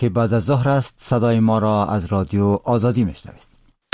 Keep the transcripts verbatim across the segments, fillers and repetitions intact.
که بعد از ظهر است. صدای ما را از رادیو آزادی میشنوید.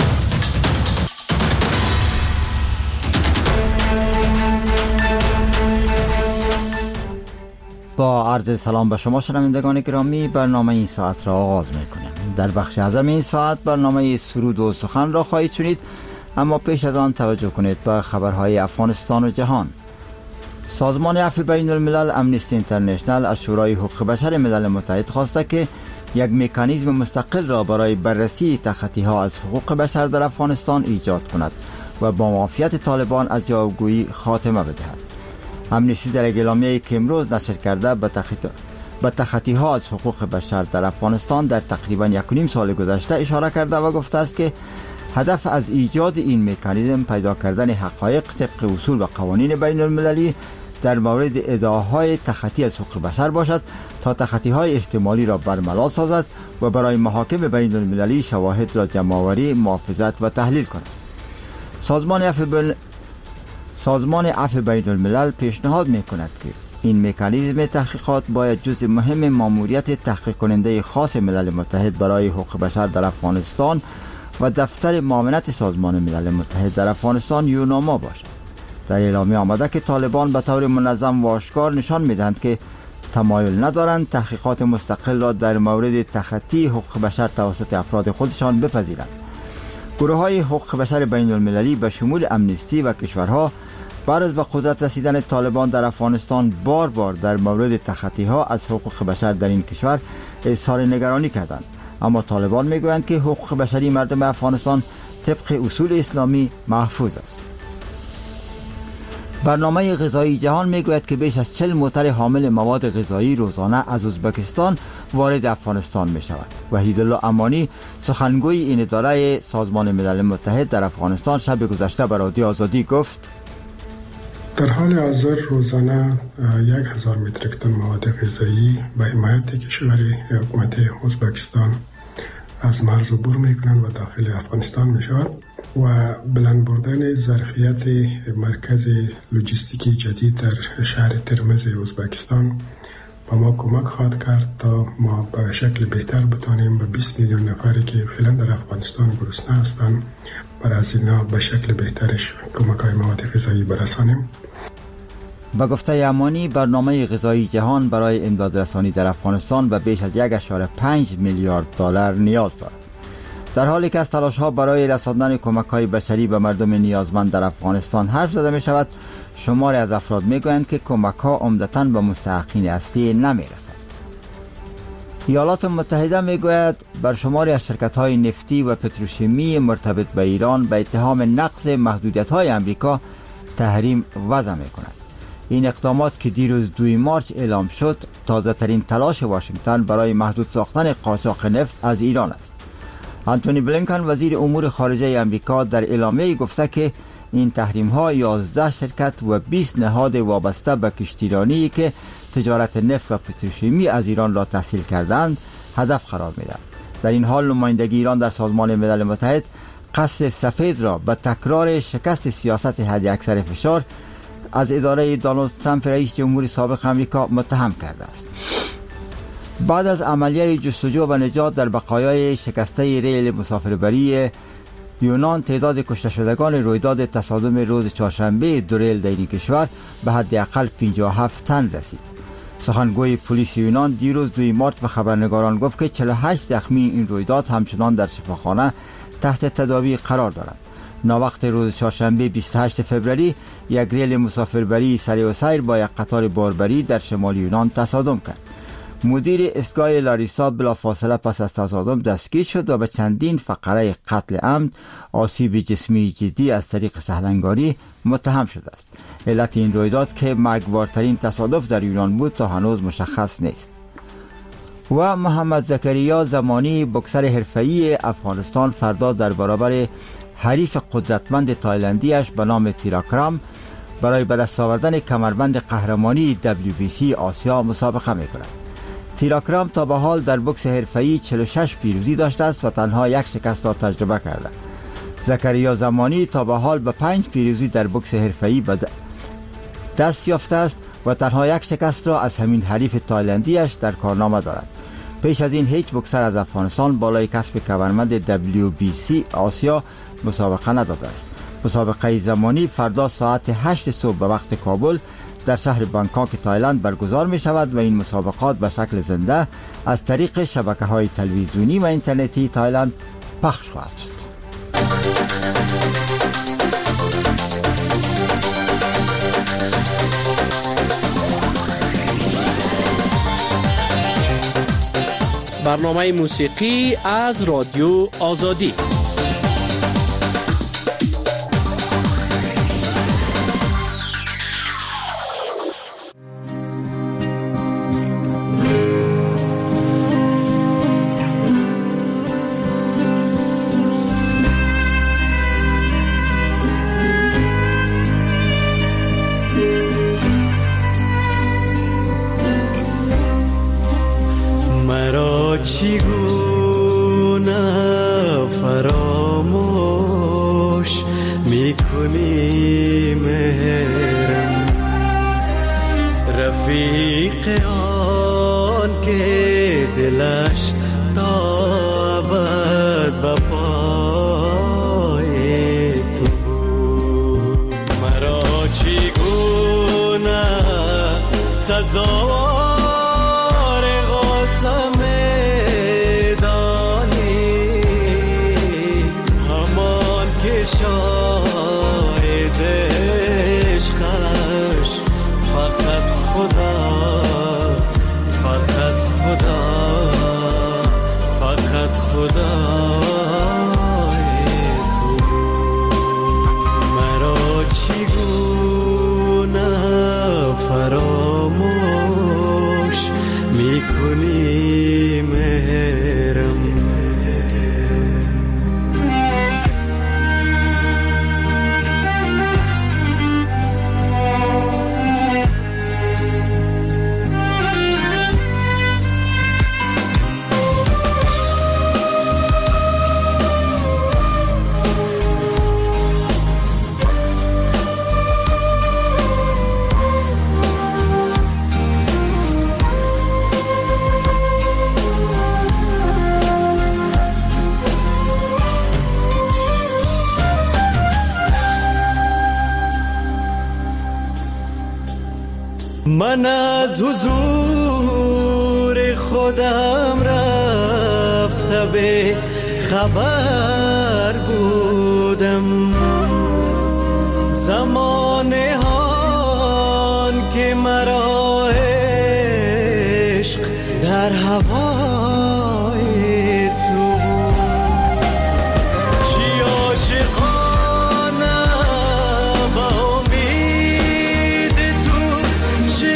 با عرض سلام به شما شنوندگان گرامی، برنامه این ساعت را آغاز میکنیم. در بخش اعظم این ساعت برنامه سرود و سخن را خواهید شنید، اما پیش از آن توجه کنید به خبرهای افغانستان و جهان. سازمان عفو بین الملل امنیستی اینترنشنل از شورای حقوق بشر ملل متحد خواسته که یک مکانیزم مستقل را برای بررسی تخطی‌ها از حقوق بشر در افغانستان ایجاد کند و با معافیت طالبان از یاوه‌گویی خاتمه بدهد. امنیستی در اعلامیه‌ای که امروز نشر کرده به تخطی به تخطی‌ها از حقوق بشر در افغانستان در تقریباً یک و نیم سال گذشته اشاره کرده و گفته است که هدف از ایجاد این مکانیزم پیدا کردن حقایق طبق اصول و قوانین بین المللی در مورد ادعاهای تخطی از حقوق بشر باشد تا تخطی‌های احتمالی را برملا سازد و برای محاکم بین المللی شواهد را جمع‌آوری، محافظت و تحلیل کند. سازمان عفو بین سازمان عفو بین الملل پیشنهاد می‌کند که این مکانیزم تحقیقات باید جزء مهم ماموریت تحقیق کننده خاص ملل متحد برای حقوق بشر در افغانستان و دفتر معاونت سازمان ملل متحد در افغانستان یوناما باشد. در اعلامیه آمده که طالبان به طور منظم و آشکار نشان می‌دهند که تمایل ندارند تحقیقات مستقل را در مورد تخطی حقوق بشر توسط افراد خودشان بپذیرند. گروه‌های حقوق بشر بین المللی به شمول امنیستی و کشورها بعد از به قدرت رسیدن طالبان در افغانستان بار بار در مورد تخطی‌ها از حقوق بشر در این کشور اظهار نگرانی کردند، اما طالبان میگویند که حقوق بشری مردم افغانستان طبق اصول اسلامی محفوظ است. برنامه غذایی جهان میگوید که بیش از چهل موتر حامل مواد غذایی روزانه از ازبکستان وارد افغانستان می شود. وحید الله امانی سخنگوی این اداره سازمان ملل متحد در افغانستان شب گذشته به رادیو آزادی گفت: در حال حاضر روزانه یک هزار متریک تن مواد غذایی به حمایت کشوری حکومت ازبکستان از مرز عبور میکنند و داخل افغانستان می شود و بلند بردن ظرفیت مرکز لوجستیکی جدید در شهر ترمز ازبکستان با ما کمک خواهد کرد تا ما به شکل بهتر بتانیم به بیست میلیون نفری که فعلا در افغانستان گرسنه هستند برای از اینا به شکل بهترش کمک های مواد غذایی برسانیم. با گفته امانی برنامه غذایی جهان برای امداد رسانی در افغانستان به بیش از یک و پنج میلیارد دلار نیاز دارد. در حالی که از تلاش‌ها برای رساندن کمک‌های بشری به مردم نیازمند در افغانستان حرف زده می‌شود، شماری از افراد می‌گویند که کمک‌ها عمدتاً به مستحقین اصلی نمی‌رسد. ایالات متحده می‌گوید بر شماری از شرکت‌های نفتی و پتروشیمی مرتبط به ایران به اتهام نقض محدودیت‌های آمریکا تحریم وضع می‌کند. این اقدامات که دیروز دوم مارس اعلام شد، تازه‌ترین تلاش واشنگتن برای محدود ساختن قاچاق نفت از ایران است. آنتونی بلینکن وزیر امور خارجه آمریکا در اعلامیه گفته که این تحریم‌ها یازده شرکت و بیست نهاد وابسته به کشتیرانی که تجارت نفت و پتروشیمی از ایران را تسهیل کردند هدف قرار می‌دهد. در این حال نمایندگی ایران در سازمان ملل متحد قصر سفید را به تکرار شکست سیاست حداکثر فشار از اداره دونالد ترامپ رئیس جمهور سابق آمریکا متهم کرده است. بعد از عملیه جستجو و نجات در بقایای شکسته ریل مسافربری یونان، تعداد کشته شدگان رویداد تصادم روز چهارشنبه دو ریل در این کشور به حداقل پنجاه و هفت تن رسید. سخنگوی پلیس یونان دیروز دوم مارس به خبرنگاران گفت که چهل و هشت زخمی این رویداد همچنان در شفاخانه تحت تداوی قرار دارند. ناوقت روز چهارشنبه بیست و هشتم فوریه یک ریل مسافربری سریع السیر با یک قطار باربری در شمال یونان تصادم کرد. مدیر ایستگاه لاریسا بلافاصله پس از تصادم دستگیر شد و به چندین فقره قتل عمد، آسیب جسمی جدی از طریق سهلنگاری متهم شده است. علت این رویداد که مرگبارترین تصادف در یونان بود تا هنوز مشخص نیست. و محمد زکریا زمانی بوکسر حرفه‌ای افغانستان فردا در برابر حریف قدرتمند تایلندیش به نام تیراکرام برای به دست آوردن کمربند قهرمانی دبلیو بی سی آسیا مسابقه می‌کند. تیراکرام تا به حال در بوکس حرفه‌ای چهل و شش پیروزی داشته است و تنها یک شکست را تجربه کرده. زکریا زمانی تا به حال به پنج پیروزی در بوکس حرفه‌ای به دست یافته است و تنها یک شکست را از همین حریف تایلندیش در کارنامه دارد. پیش از این هیچ بوکسر از افغانستان بالای کسب کبرمند دبلیو بی سی آسیا مسابقه نداده است. مسابقه زمانی فردا ساعت هشت صبح به وقت کابل در شهر بانکوک تایلند برگزار می شود و این مسابقات به شکل زنده از طریق شبکه‌های تلویزیونی و اینترنتی تایلند پخش خواهد شد. برنامه موسیقی از رادیو آزادی. چگونه فراموش میکنی مهرم، رفیق آن که دلش تا ابد به پای تو بود. مرا چگونه سزا من از حضور خودم رفته به خبر بودم، زمانه هان که مرا عشق در هوای تو چی عاشقانه با امید تو چی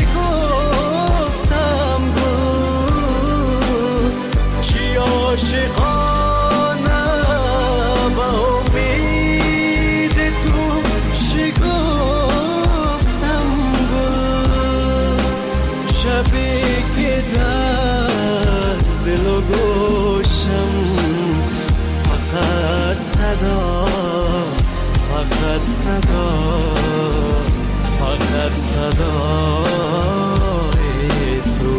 گفتم بود، چی عاشقانه با امید تو چی گفتم بود، شبی که در دل و گوشم فقط صدا فقط صدا فقط صدای تو.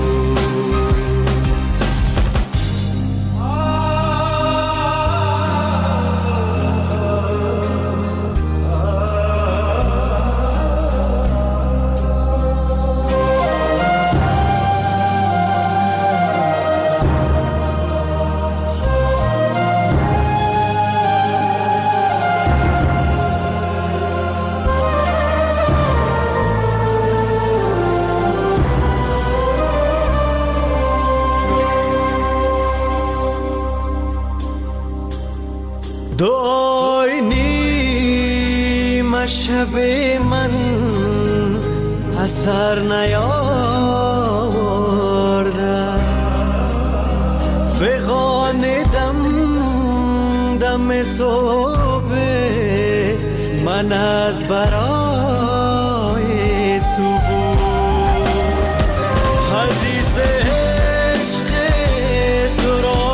دعای نیم شب من اثر نیاورده، فغان دم دم صبح من از برای تو بود، حدیث عشق تو را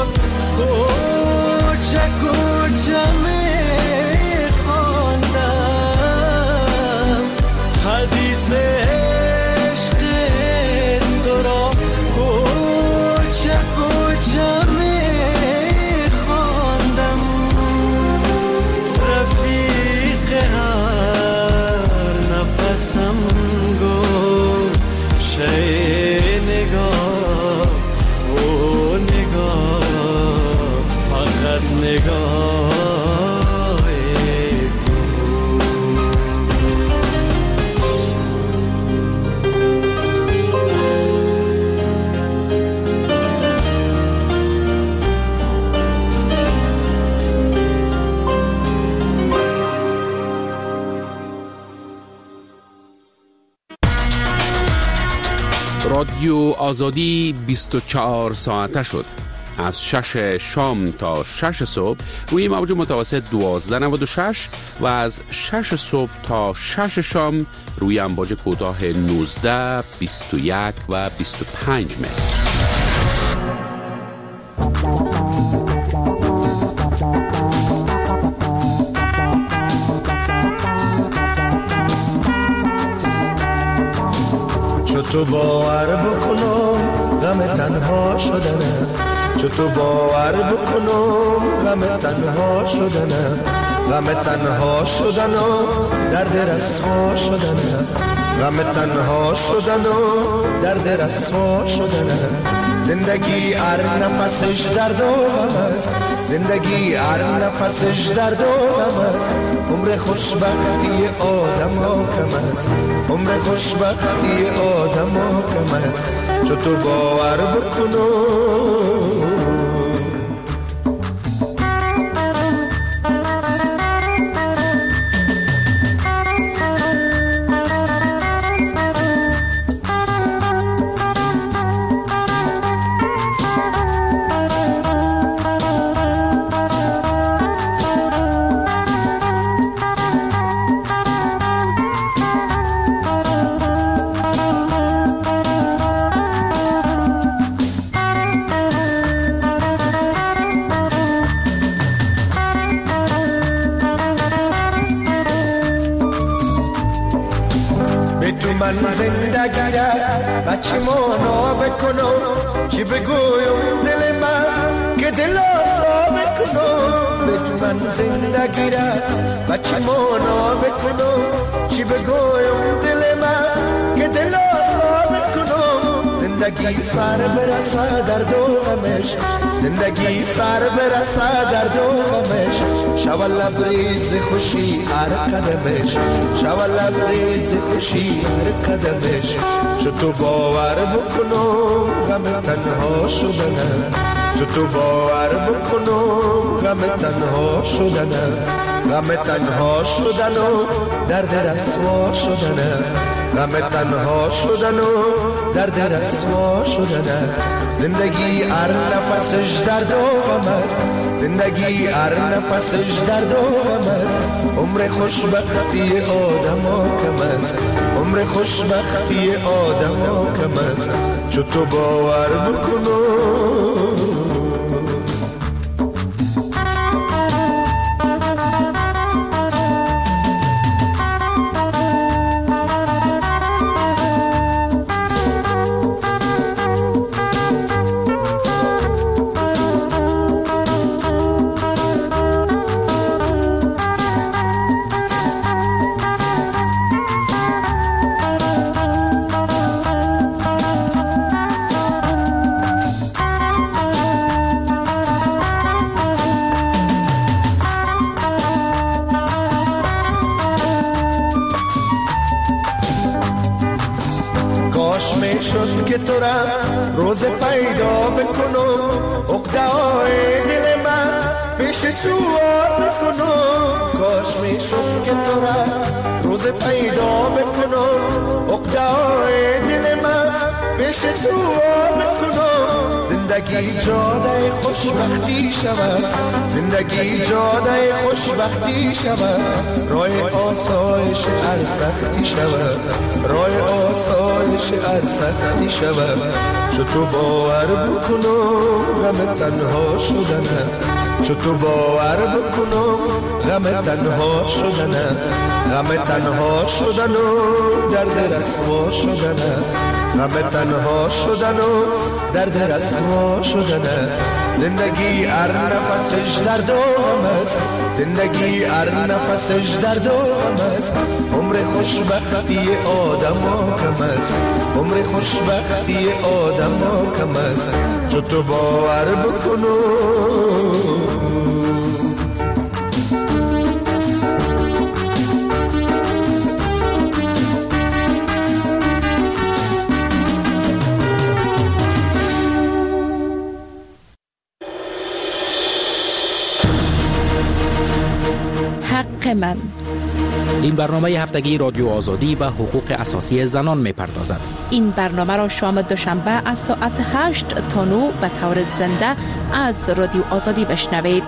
کوچه کوچه می خواندم، حدیث عشق تو را کوچه رادیو آزادی بیست و چهار ساعته شد. از شش شام تا شش صبح روی موج متوسط دوازده نود و شش و از شش صبح تا شش شام روی امواج کوتاه نوزده، بیست و یک و بیست و پنج متر. تو باور بکنم غم تنها شدنه، چو تو باور بکنم غم تنها شدنه، غم تنها شدن و درد رسوا شدنه، غم تنها شدن و درد رسوا شدنه. زندگی هر نفسش درد و غم است، زندگی هر نفسش درد و غم است. عمر خوشبختی آدم ها کم است، عمر خوشبختی آدم ها کم است. چو تو باور بکنم زندگی را بچه مانا بکنم، چی بگویم دل من که دل آزا بکنم. به تو من زندگی را بچه مانا بکنم، چی بگویم دل من که دل آزا بکنم. زندگی سر برسه در دو غمش، زندگی سر برسه در دو غمش. شو لبریز خوشی هر قدمش، شو لبریز خوشی هر قدمش. چو تو باور بکنم غم تنها شدنه، چو تو باور بکنم غم تنها شدنه، غم تنها شدن و درد رسوا شدنه، غم تنها شدن و درد رسوا شدنه. زندگی هر نفسش درد و غم است، زندگی هر نفسش درد و غم است. عمر خوشبختی آدم ها کم است، عمر خوشبختی آدم ها کم است. چو تو باور بکنم شد که تو را روز پیدا بکنم، عقده‌های دل من پیش تو آر کنم. کاش می شد که تو را روز پیدا بکنم، عقده‌های دل من پیش تو آر کنم. زندگی جاده خوشبختی شود، زندگی جاده خوشبختی شود. راه آسایش هر سختی شود، راه آسایش هر سختی شود. چو تو باور بکنم غم تنها شدنه، چو تو باور بکنم غم تنها شدنه، غم تنها شدن و درد رسوا شدنه، غم تنها شدن و درد رسوا شدنه. زندگی هر نفسش درد و غم است، زندگی هر نفسش درد و غم است. عمر خوشبختی آدم ها کم است، عمر خوشبختی آدم ها کم است. چو تو باور بکنم حق من این برنامه هفتگی رادیو آزادی به حقوق اساسی زنان می‌پردازد. این برنامه را شام دوشنبه از ساعت هشت تا نه به طور زنده از رادیو آزادی بشنوید.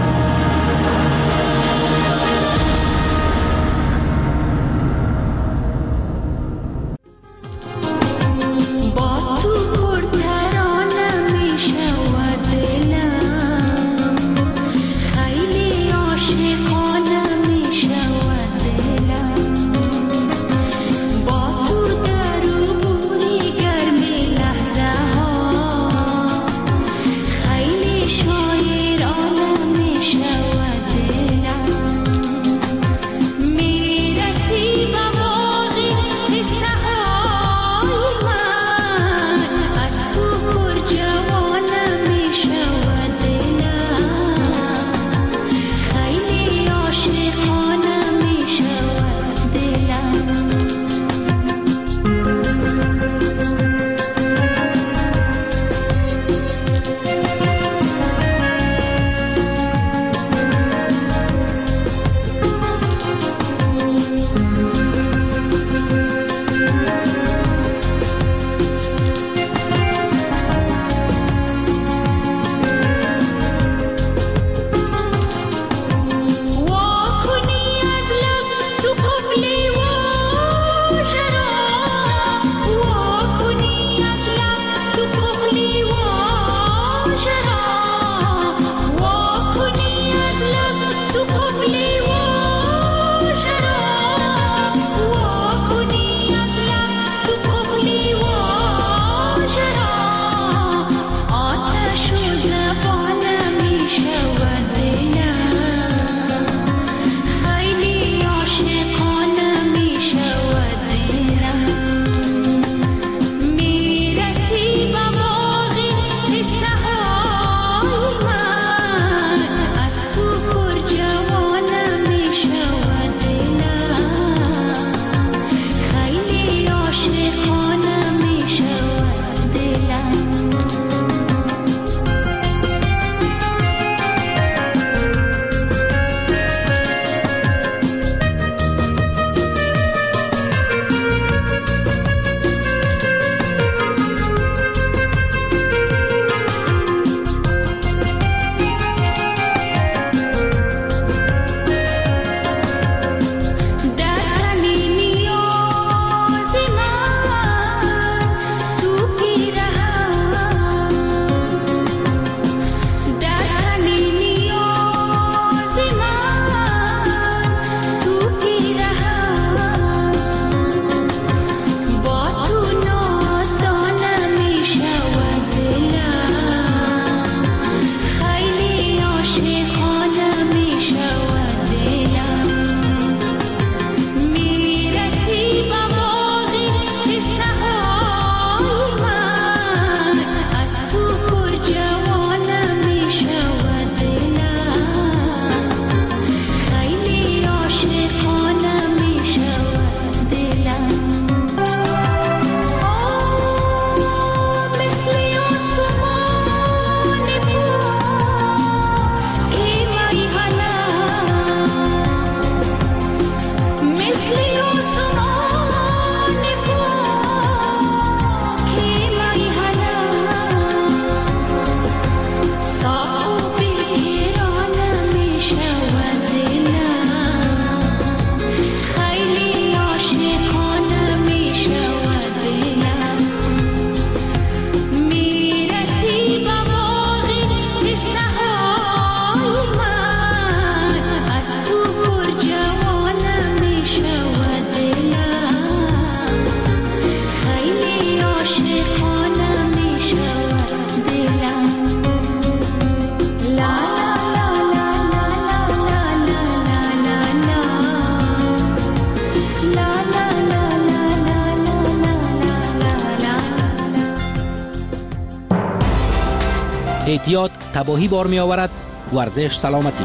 اعتیاد تباهی بار می آورد. ورزش سلامتی.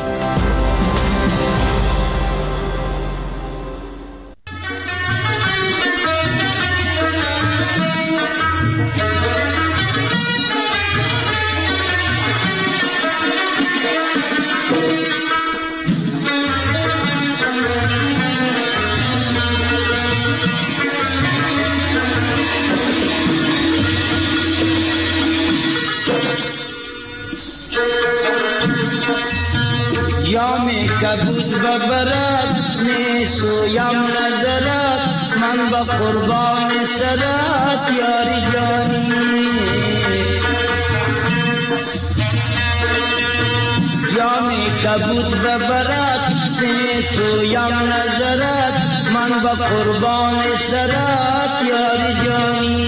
جام کبود ببرد نیسویم نظرت من با قربان سرت یاری جانی جام کبود ببرد نیسویم نظرت من با قربان سرت یاری جانی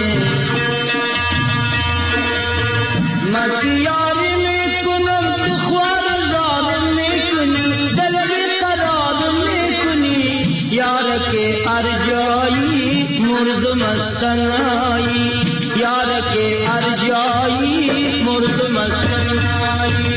من یاری میکنم تو خوار ظالم میکنی دل بیقرار میکنی یار که ارجایی مرد مستنایی یار که ارجایی مرد مستنایی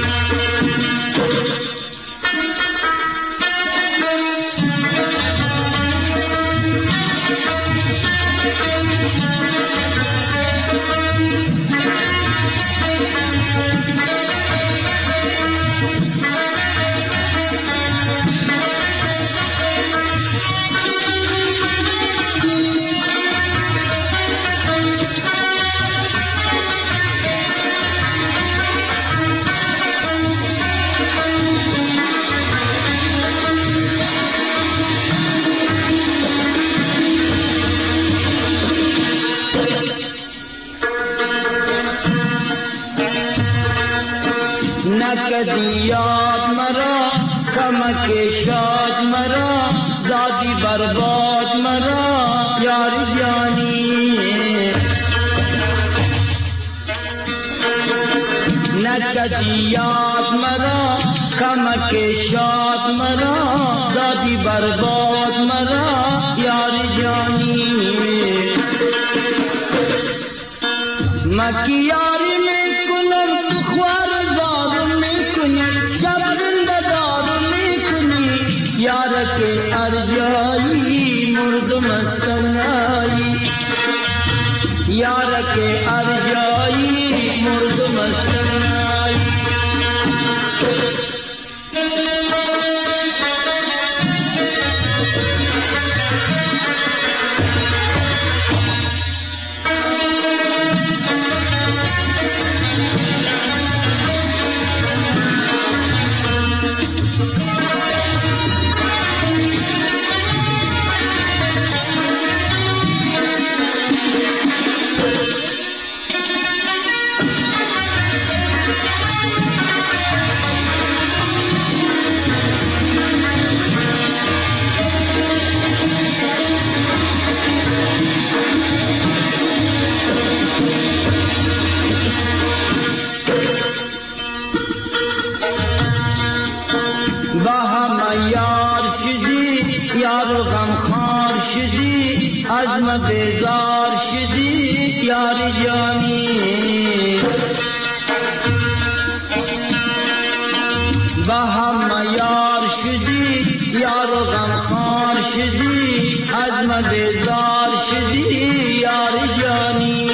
نکدی یاد مرا کمک شاد مرا دادی برباد مرا یاری جانی نکدی یاد مرا کمک شاد مرا دادی برباد مرا یاری جانی مکی یاری میکنم تو خوار شب زنده دار میکنی یار که ارجایی مرد مستنایی یار که ارجایی مرد مستنایی با هم یار شدی یار و غمخوار شدی از ما بیزار شدی یاری جانی با هم یار شدی یار و غمخوار شدی از ما بیزار شدی یاری جانی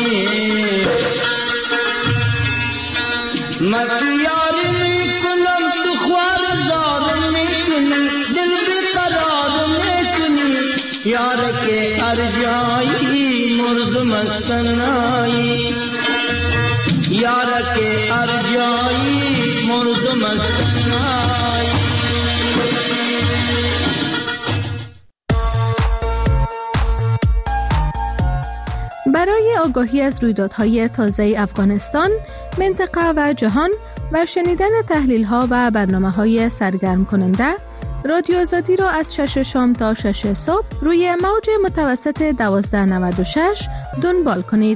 مکی یاری میکنم تو خوار ظالم میکنی دل بیقرار میکنی یار که ارجایی مرد مستنایی یار که ارجایی مرد مستنایی برای آگاهی از رویدادهای تازه افغانستان، منطقه و جهان و شنیدن تحلیل‌ها و برنامه‌های سرگرم کننده، رادیو آزادی را از شش شام تا شش صبح روی موج متوسط دوازده نود و شش دنبال کنید.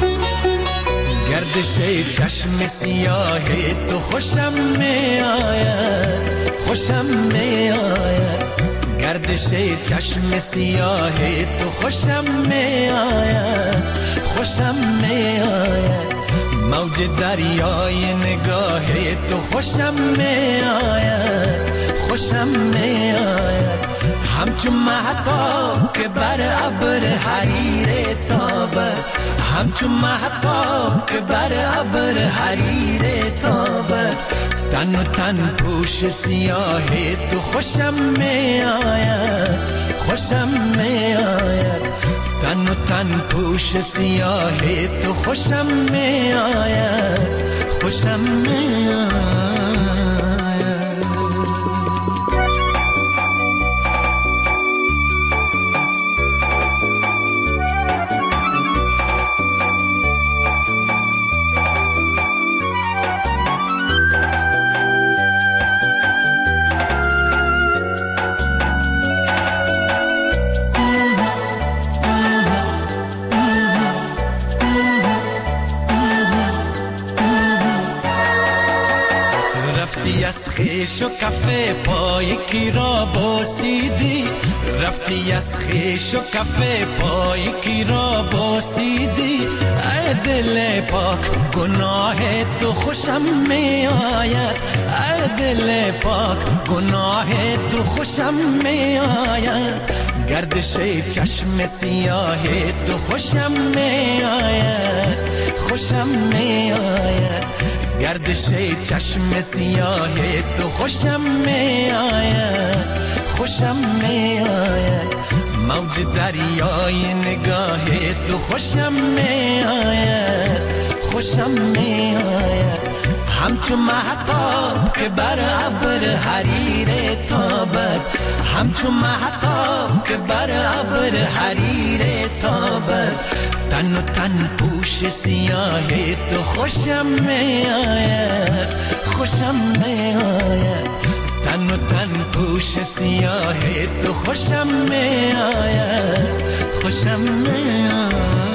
گردش چشم سیاه تو خوشم می آید خوشم میآید، گردش چشم سیاه تو خوشم میآید، خوشم میآید، موج دریای نگاه تو خوشم میآید، خوشم میآید، همچون مهتاب که بر ابر حریر تابد، همچون مهتاب که بر ابر حریر تابد، تن و تن پوش سیاه تو خوشم میآید، خوشم میآید، تن و تن پوش سیاه تو خوشم میآید، خوشم میآید. از خیش و کفه پای کی را بوسیدی، رفتی از خیش و کفه پای کی را بوسیدی، ای دل پاک گناه تو خوشم می آید، ای دل پاک گناه تو خوشم می آید، گردش چشم سیاه تو خوشم می آید، خوشم می آید، گردش چشم سیاه تو خوشم می آید، خوشم می آید، موج دریای نگاه تو خوشم می آید، خوشم می آید، همچون مهتاب که بر ابر حریر تابد، همچون مهتاب که بر ابر حریر تابد، تن و تن پوش سیاه تو خوشم می آید، خوشم می آید، تن و تن پوش سیاه تو خوشم می آید، خوشم می آید.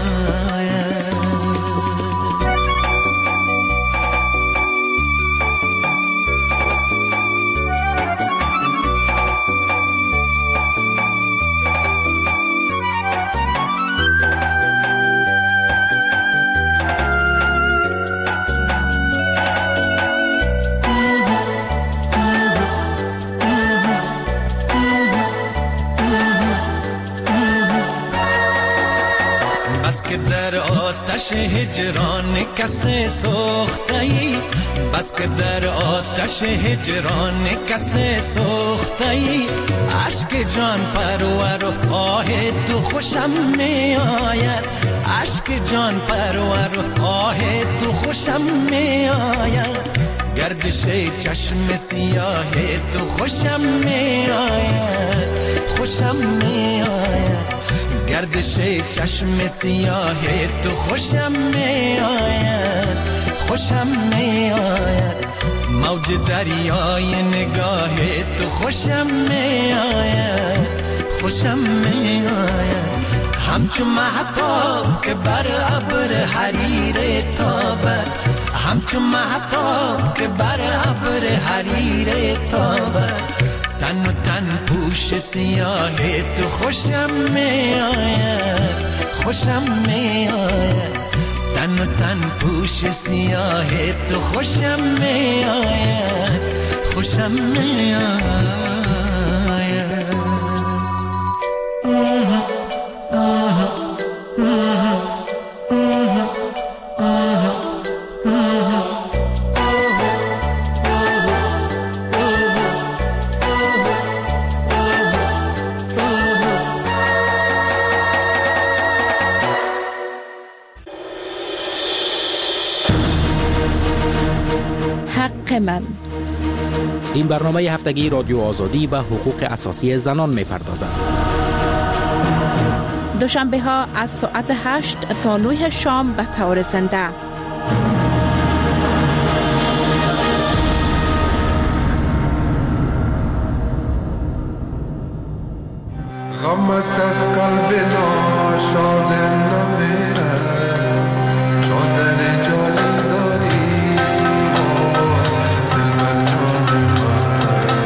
در آتش هجران کسی سوخته‌ای، بس که در آتش هجران کسی سوخته‌ای، عشق جان پرور و آه تو خوشم می آید، عشق جان پرور و آه تو خوشم می آید، گردش چشم سیاه تو خوشم می آید، خوشم می آید، گردش چشم سیاه تو خوشم می آید، خوشم می آید، موج دریای نگاه تو خوشم می آید، خوشم می آید، همچون مهتاب که بر ابر حریر تابد، همچون مهتاب که بر ابر حریر تابد، تن و تن پوش سیاه تو خوشم می آید، خوشم می آید، تن و تن پوش سیاه تو خوشم می آید، خوشم می آید. من. این برنامه هفتگی رادیو آزادی و حقوق اساسی زنان می‌پردازد. دوشنبه ها از ساعت هشت تا نه شام به طور زنده. غمت از قلب ناشاد نمیره، چادر جانی داری دلبر جان من.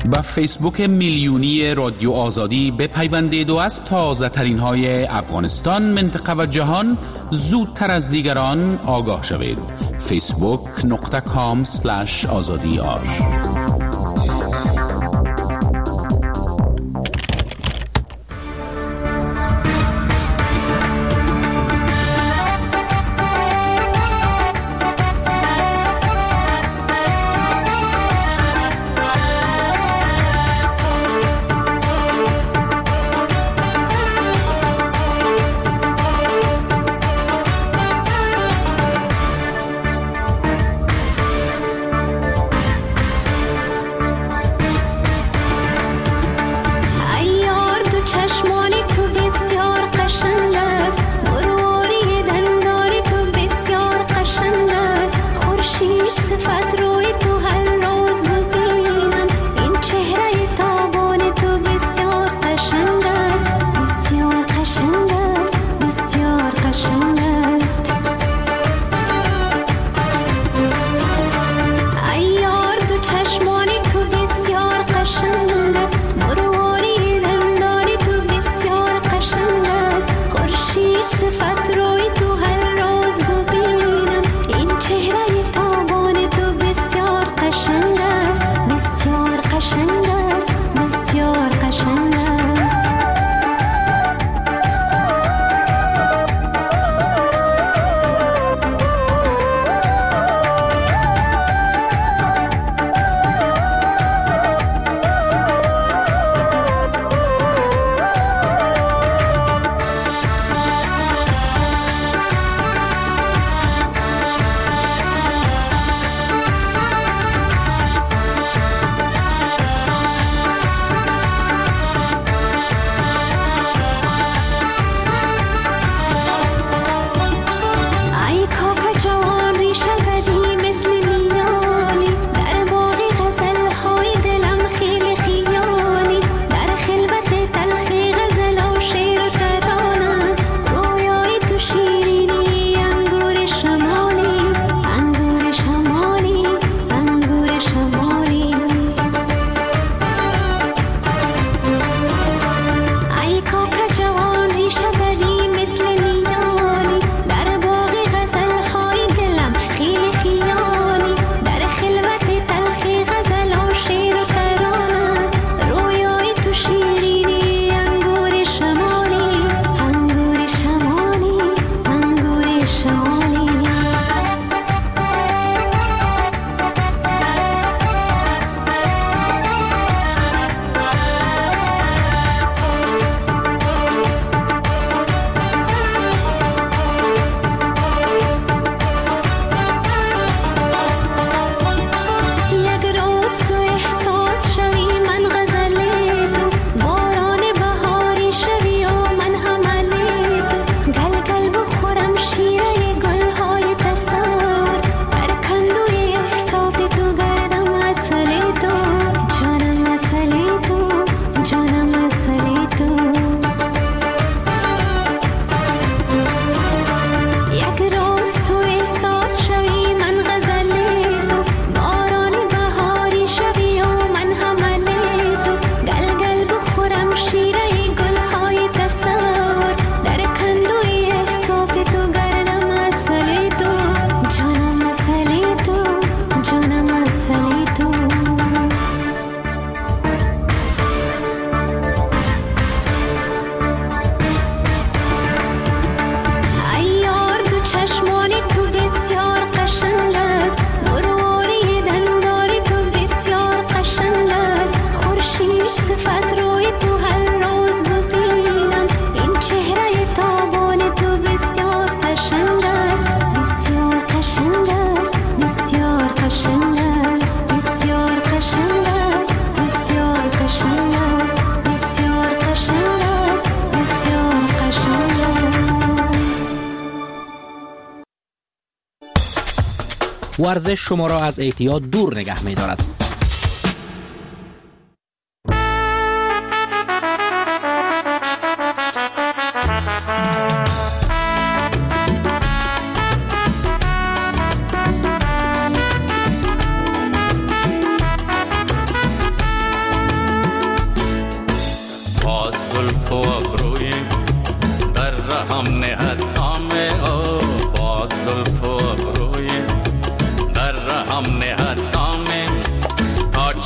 به فیسبوک میلیونی رادیو آزادی بپیوندید و از تازه ترین های افغانستان، منطقه و جهان زودتر از دیگران آگاه شوید. فیسبوک نقطه کام سلش آزادی آر. ورزش شما را از اعتیاد دور نگه می دارد.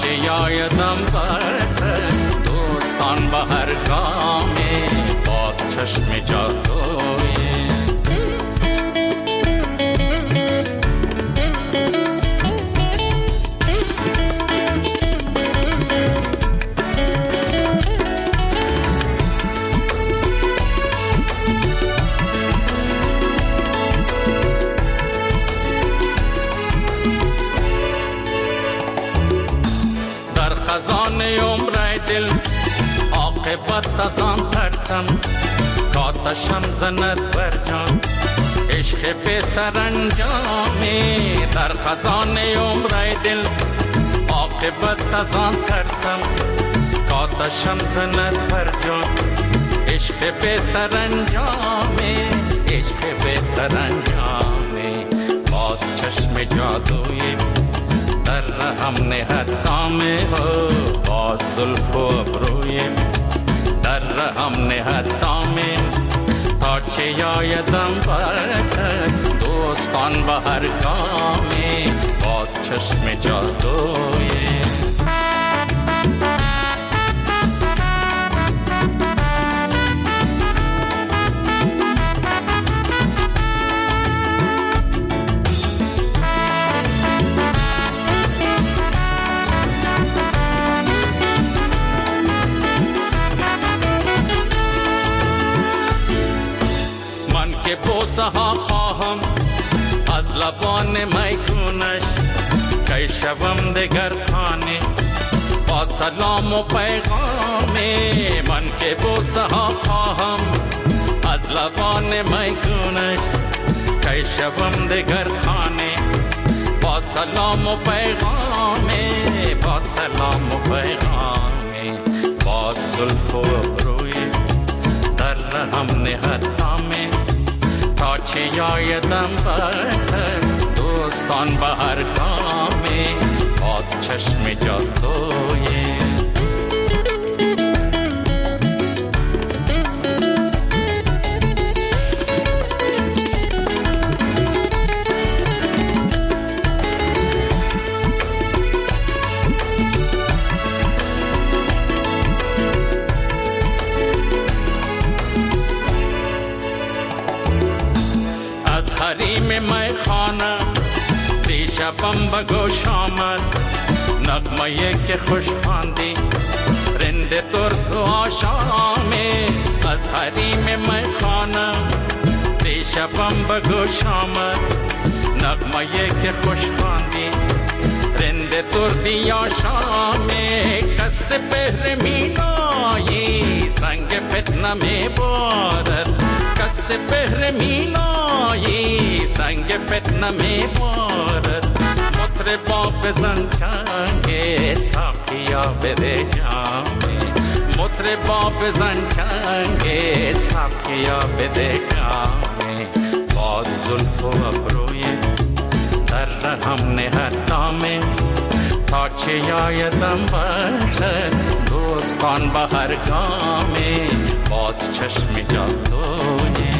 چه یایدم برسد دوستان به هر گامی باد چشم جادوی. خزانه عمر دل عاقبت از آن ترسم کاتشم زند بر جان عشق به سرانجامی. در خزانه عمر دل عاقبت از آن ترسم کاتشم زند بر جان عشق به سرانجامی. عشق به سرانجامی باز چشم جادویی در رحم نهد دامه باز زلف و ابرویم در رحم نهد دامه تا چه یایدم برسد دوستان به هر گامی باز چشم جادویم. بوسه ها خواهم از لبان میگونش که شوم دگر خانه با سلام و پیغامی. من که بوسه ها خواهم از لبان میگونش که شوم دگر خانه با سلام و پیغامی. با سلام و پیغامی با زلف و ابروی در رحم نهد دامه تا چه یایدم برسد دوستان به هر گامی باز چشم جادویی. حریم می خانه دیشبم به گوش آمد نغمه که خوش خواندی رند ترد و آشامی. از حریم می خانه دیشبم به گوش آمد نغمه که خوش خواندی رند تردی آشامی. کس بهر مینایی سنگ فتنه می بارد کس بهر مینایی سنگ فتنه می بارد. مطربا بزن چنگ ساقیا بده جامی مطربا بزن چنگ ساقیا بده جامی. باز زلف و ابروی در رحم نهد دامه تا چه یایدم برسد دوستان به هر گامی باز چشم جادویی.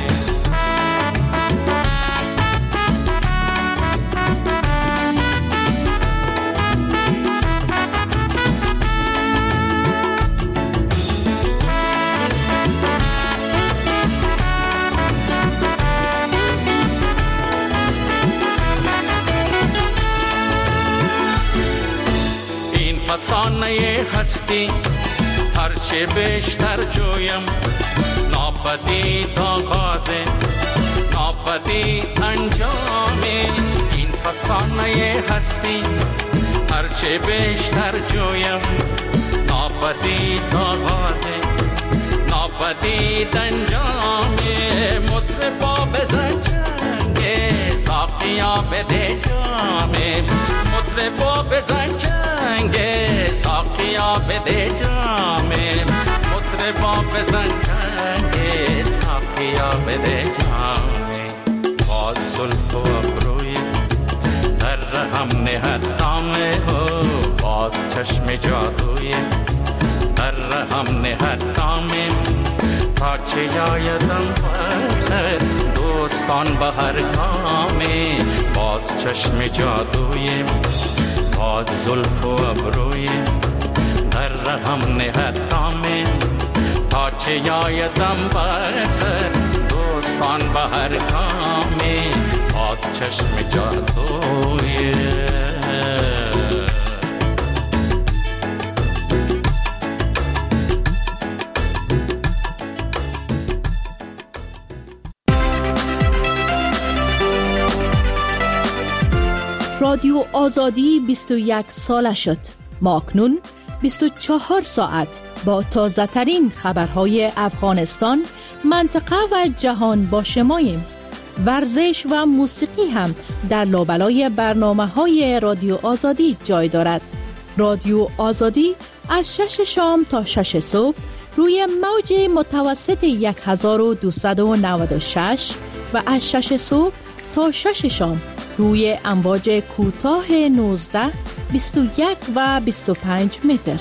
فسانه هستی هر چه بیشتر جویم ناپدید آغاز ناپدید انجام. این فسانه هستی هر چه بیشتر جویم ناپدید آغاز ناپدید انجام. مطربا بزن چنگ ساقیا بده جام مطربا بزن چنگ ساقیا بده جام مطربا بزن چنگ ساقیا بده جام. باز زلف و ابروی در رحم نهد دامه باز چشم جادوی در رحم نهد دامه تا چه یایدم برسد دوستان به هر گامی باز چشم جادوی باز زلف و ابروی در رحم نهد کامل تا چه یایدم برسر دوستان به هر کامی باز چشم جادوی رادیو آزادی بیست و یک ساله شد. ما اکنون بیست و چهار ساعت با تازه ترین خبرهای افغانستان، منطقه و جهان با شماییم. ورزش و موسیقی هم در لابلای برنامه های رادیو آزادی جای دارد. رادیو آزادی از شش شام تا شش صبح روی موج متوسط هزار و دویست و نود و شش و از شش صبح تا شش شام روی امواج کوتاه نوزده، بیست و یک و بیست و پنج متر.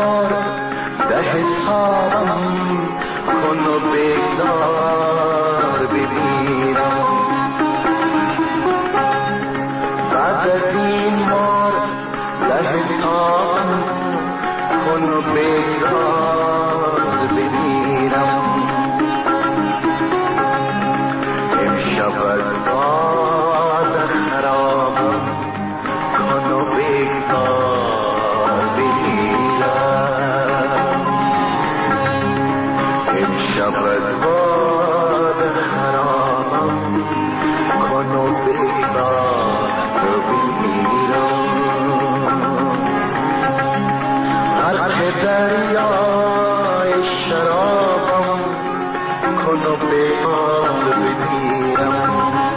حسابم کن و بگذار از باد خرابم کن و بگذار بمیرم. امشب از باد خرابم کن و بگذار بمیرم. غرق دریای شرابم کن و بگذار بمیرم.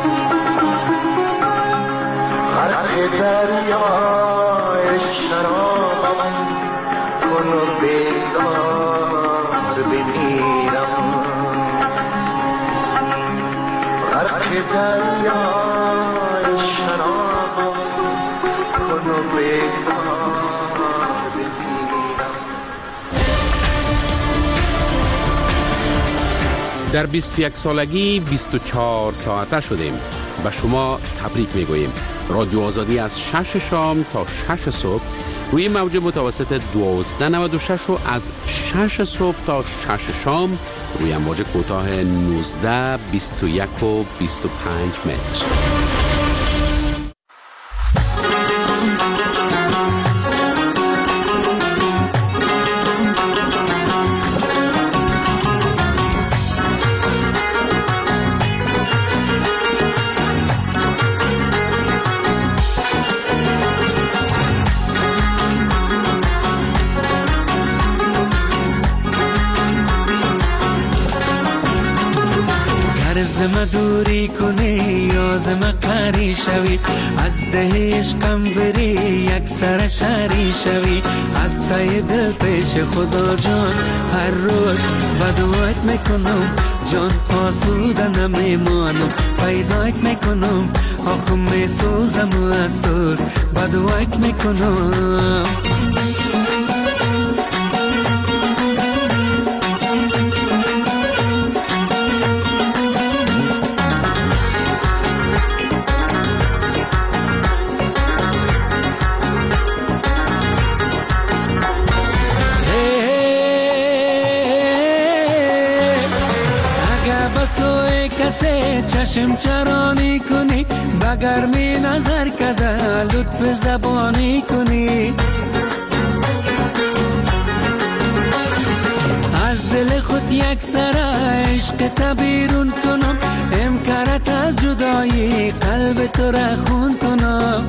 غرق دریای شرابم کن و بگذار بمیرم. غرق دریای شرابم کن و بگذار بمیرم. در بیست و یک سالگی بیست و چهار ساعته شدیم. به شما تبریک میگوییم. رادیو آزادی از شش شام تا شش صبح روی موج متوسط دوازده نود و شش و از شش صبح تا شش شام روی موج کوتاه نوزده، بیست و یک و بیست و پنج متر. زم دوری کنی یا زم قری شوی، از ده عشقم بری یک سر شری شوی. از تای دل پیش خدا جان هر روز بدوایت میکنم، جان آسوده نمیمانم. پیدایت میکنم آخه میسوزم و اسوز بدوایت میکنم. چشم چرانی کنی بگرمی نظر کده لطف زبانی کنی. از دل خود یک سر عشق تبیرون کنم، امکارت از جدایی قلب تو را خون کنم.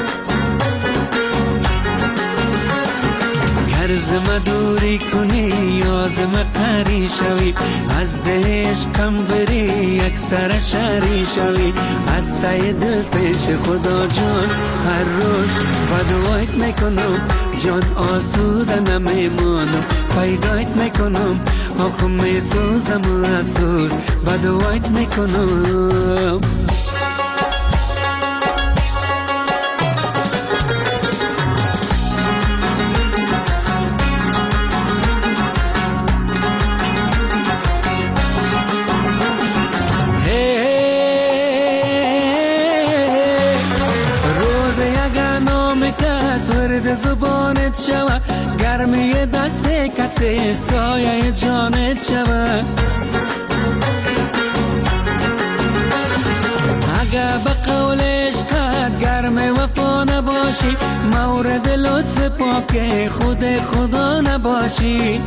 زم دوری کنی یا زم قری شوی، از ده عشقم بری یک سر شری شوی. از تای دل پیش خدا جان هر روز بدوایت میکنم، جان آسوده نمیمانم. پیدایت میکنم آخه میسوزم و اسوز بدوایت میکنم. زبانت شوه گرمی دست کسی سایه جانت شوه. اگه به قول عشقت گرم وفا نباشی، مورد لطف پاک خود خدا نباشی.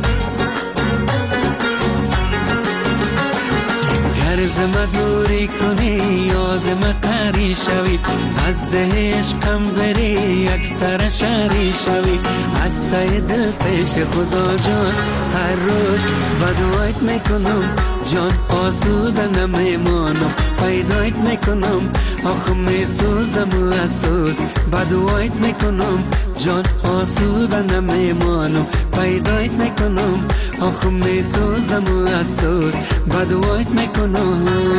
زم دوری کنی یا زم قری شوی، از ده عشقم بری یک سر شری شوی. از تای دل پیش خدا جان هر روز بدوایت میکنم، جان آسوده نمیمانم. پیدایت میکنم آخه میسوزم و اسوز بدوایت میکنم، جان آسوده نمیمانم. پیدایت میکنم آخه میسوزم و اسوز بدوایت میکنم.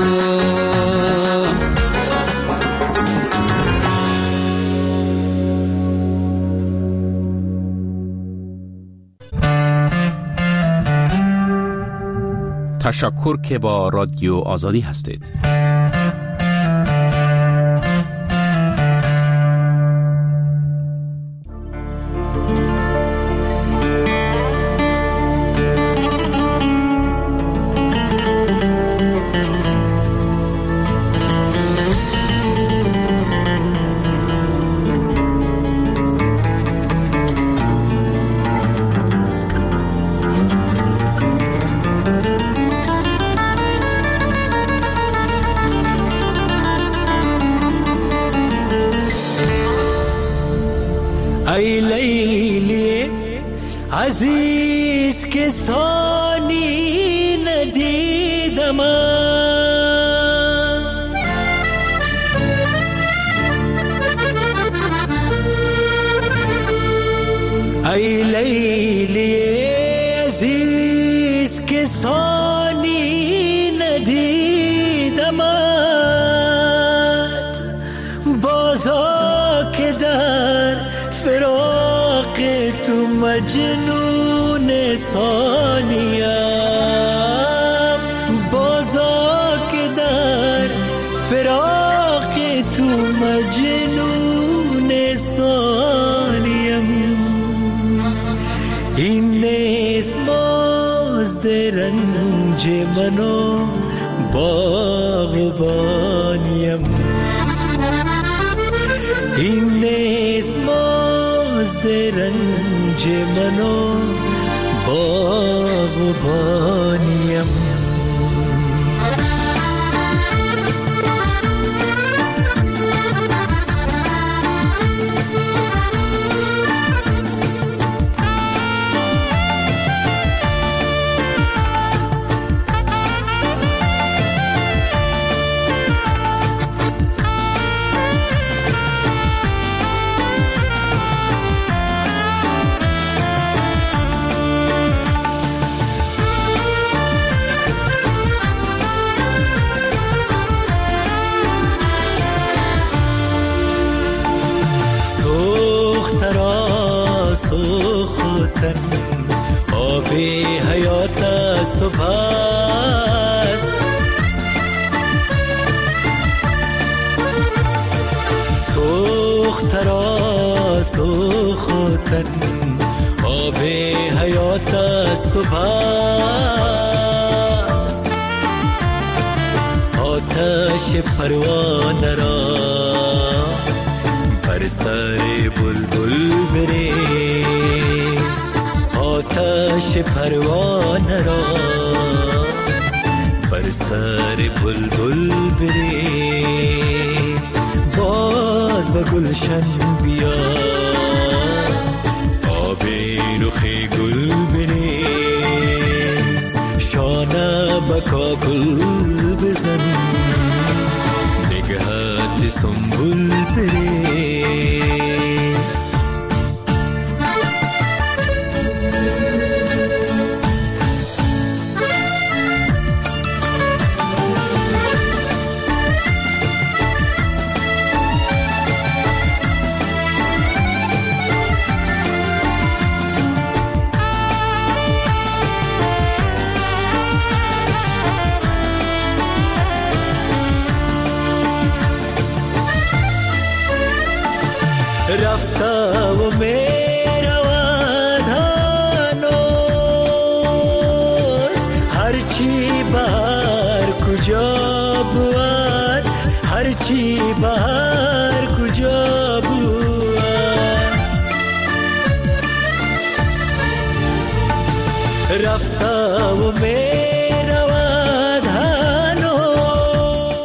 تشکر که با رادیو آزادی هستید. عزیز که ثانی ندیدم ای لیلی عزیز که ثانی ندیدمت بازا که در فراق تو مجنون ثانیم بازا که در فراق تو مجنون ثانیم این نیست مزد رنج منو باغبانیم این نیست مزد رنج منو باغبانیم سوختن آب حیات است و پس سوخت را سوختن آب حیات است و پس آتش پروانه را بر سر بلبل بریز آتش پروانه را بر سر بلبل بریز باز به گلشن بیا آب رخ گل بریز شانه به کاکل بزن نگهت سنبول بریز رفته و میرود هنوز هرچی بهر کجا بود هرچی بهر کجا بود رفته و میرود